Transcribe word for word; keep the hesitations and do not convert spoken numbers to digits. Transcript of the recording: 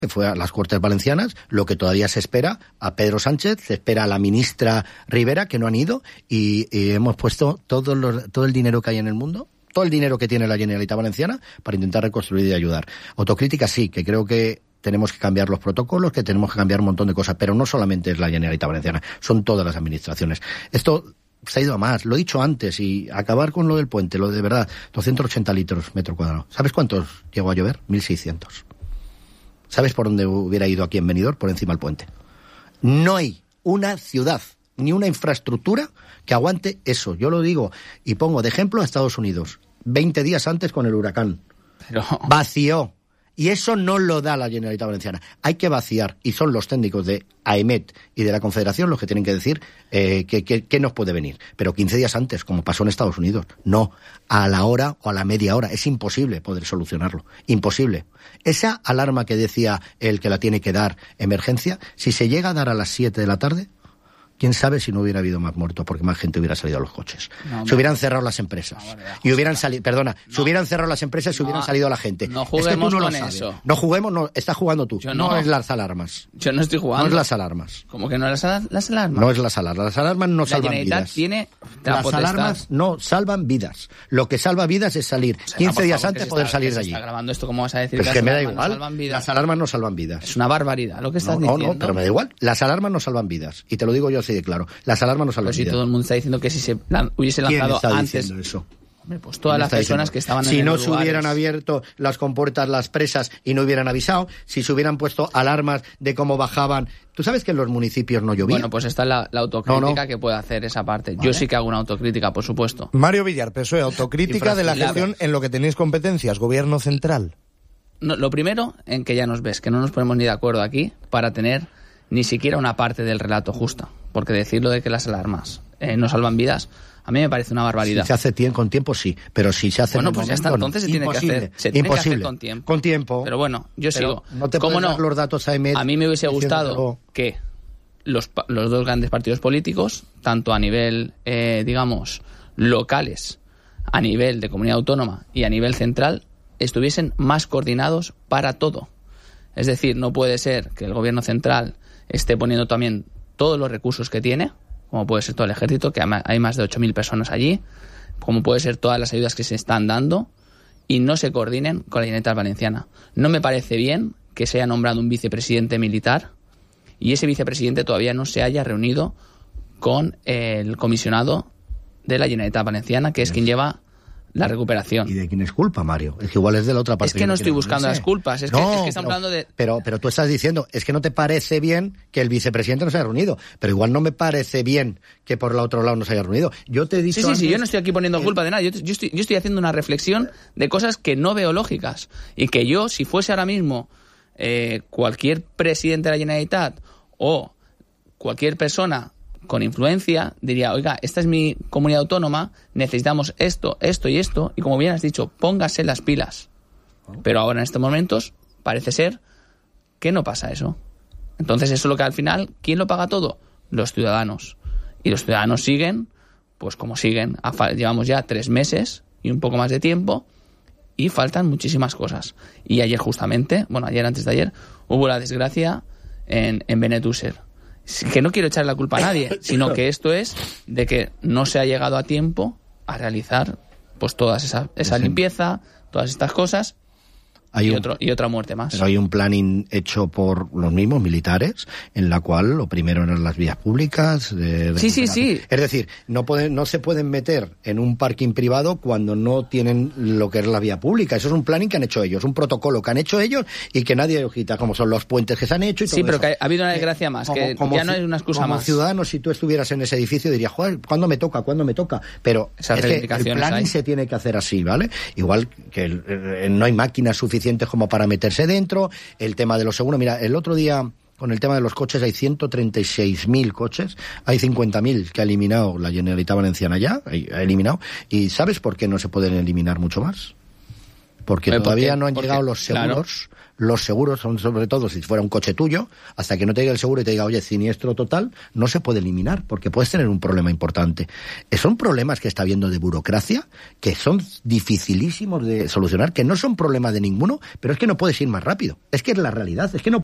que fue a las Cortes Valencianas, lo que todavía se espera a Pedro Sánchez, se espera a la ministra Rivera, que no han ido, y, y hemos puesto todo, los, todo el dinero que hay en el mundo, todo el dinero que tiene la Generalitat Valenciana para intentar reconstruir y ayudar. Autocrítica sí, que creo que tenemos que cambiar los protocolos, que tenemos que cambiar un montón de cosas, pero no solamente es la Generalitat Valenciana, son todas las administraciones. Esto se ha ido a más, lo he dicho antes, y acabar con lo del puente, lo de verdad, doscientos ochenta litros metro cuadrado. ¿Sabes cuántos llegó a llover? mil seiscientos. ¿Sabes por dónde hubiera ido aquí en Benidorm? Por encima del puente. No hay una ciudad ni una infraestructura que aguante eso. Yo lo digo y pongo de ejemplo a Estados Unidos. veinte días antes con el huracán. Pero... vació. Y eso no lo da la Generalitat Valenciana. Hay que vaciar, y son los técnicos de AEMET y de la Confederación los que tienen que decir eh, que, que, que nos puede venir. Pero quince días antes, como pasó en Estados Unidos. No, a la hora o a la media hora. Es imposible poder solucionarlo. Imposible. Esa alarma que decía el que la tiene que dar emergencia, si se llega a dar a las siete de la tarde... quién sabe si no hubiera habido más muertos, porque más gente hubiera salido a los coches. No, se hubieran cerrado las empresas. No, vale, y hubieran salido, perdona, no. se hubieran cerrado las empresas y se no, hubieran salido a la gente. No juguemos es que tú no con lo sabes. Eso. No juguemos, no, estás jugando tú. Yo no. no es las alarmas. Yo no estoy jugando. No es las alarmas. ¿Cómo que no es las, las alarmas? No es las alarmas. Las alarmas no la salvan vidas. Tiene las potestad. Alarmas no salvan vidas. Lo que salva vidas es salir o sea, quince no, días antes poder está, salir de allí. Está grabando esto, ¿cómo vas a decir pues que, que las me alarmas da igual. no salvan vidas? Las alarmas no salvan vidas. Es una barbaridad lo que estás no, diciendo. No, no, pero me da igual. Las alarmas no salvan vidas. Y te lo digo yo así de claro. Las alarmas no salvan pues si vidas. todo el mundo está diciendo que si se lan- hubiese lanzado ¿Quién está antes... diciendo eso? Hombre, pues todas las personas diciendo? que estaban si en no los se lugares. hubieran abierto las compuertas, las presas y no hubieran avisado, si se hubieran puesto alarmas de cómo bajaban. ¿Tú sabes que en los municipios no llovía? Bueno, pues está la, la autocrítica no, no. que puede hacer esa parte. Vale. Yo sí que hago una autocrítica, por supuesto. Mario Villar, P S O E, autocrítica de la gestión en lo que tenéis competencias, gobierno central. No, lo primero, en que ya nos ves, que no nos ponemos ni de acuerdo aquí para tener ni siquiera una parte del relato justa. Porque decirlo de que las alarmas eh, no salvan vidas... a mí me parece una barbaridad. Si se hace tiempo, con tiempo, sí. Pero si se hace bueno, en pues momento, ya está. Entonces no. se tiene Imposible. que hacer. Se tiene Imposible. que hacer con tiempo. Con tiempo. Pero bueno, yo Pero sigo. No te ¿Cómo puedes no? dar los datos a EMET. A mí me hubiese gustado diciendo... que los, los dos grandes partidos políticos, tanto a nivel, eh, digamos, locales, a nivel de comunidad autónoma y a nivel central, estuviesen más coordinados para todo. Es decir, no puede ser que el gobierno central esté poniendo también todos los recursos que tiene, como puede ser todo el ejército, que hay más de ocho mil personas allí, como puede ser todas las ayudas que se están dando, y no se coordinen con la Generalitat Valenciana. No me parece bien que se haya nombrado un vicepresidente militar y ese vicepresidente todavía no se haya reunido con el comisionado de la Generalitat Valenciana, que es quien lleva la recuperación. ¿Y de quién es culpa, Mario? Es que igual es de la otra parte. Es que no estoy buscando las culpas, es que, no, es que estamos pero, hablando de... Pero, pero tú estás diciendo, es que no te parece bien que el vicepresidente no se haya reunido, pero igual no me parece bien que por el otro lado no se haya reunido. Yo te he dicho Sí, sí, antes, sí, yo no estoy aquí poniendo eh, culpa de nada, yo, yo, estoy, yo estoy haciendo una reflexión de cosas que no veo lógicas, y que yo, si fuese ahora mismo eh, cualquier presidente de la Generalitat o cualquier persona con influencia, diría, oiga, esta es mi comunidad autónoma, necesitamos esto, esto y esto, y como bien has dicho, póngase las pilas. Pero ahora en estos momentos parece ser que no pasa eso. Entonces eso es lo que al final, ¿quién lo paga todo? Los ciudadanos. Y los ciudadanos siguen, pues como siguen. Llevamos ya tres meses y un poco más de tiempo y faltan muchísimas cosas. Y ayer justamente, bueno, ayer antes de ayer, hubo la desgracia en, en Benetúser. Que no quiero echarle la culpa a nadie, sino que esto es de que no se ha llegado a tiempo a realizar pues toda esa, esa sí. limpieza, todas estas cosas. Hay y, un, otro, y otra muerte más. Pero hay un planning hecho por los mismos militares, en la cual lo primero eran las vías públicas. De, de sí, sí, sí. Es decir, no pueden, no se pueden meter en un parking privado cuando no tienen lo que es la vía pública. Eso es un planning que han hecho ellos, un protocolo que han hecho ellos y que nadie quita, como son los puentes que se han hecho y todo Sí, pero eso. que ha habido una desgracia más, como, que como, ya no es una excusa como más. Como ciudadano, si tú estuvieras en ese edificio, dirías, joder, ¿cuándo me toca? ¿Cuándo me toca? Pero Esas es que el planning hay. se tiene que hacer así, ¿vale? Igual que el, el, no hay máquinas suficientes como para meter meterse dentro, el tema de los seguros. Mira, el otro día, con el tema de los coches, hay ciento treinta y seis mil coches, hay cincuenta mil que ha eliminado la Generalitat Valenciana ya, ha eliminado, y ¿sabes por qué no se pueden eliminar mucho más? Porque eh, todavía porque, no han porque, llegado los seguros, claro. los seguros son, sobre todo, si fuera un coche tuyo, hasta que no te diga el seguro y te diga, oye, siniestro total, no se puede eliminar, porque puedes tener un problema importante. Son problemas que está habiendo de burocracia, que son dificilísimos de solucionar, que no son problema de ninguno, pero es que no puedes ir más rápido. Es que es la realidad, es que no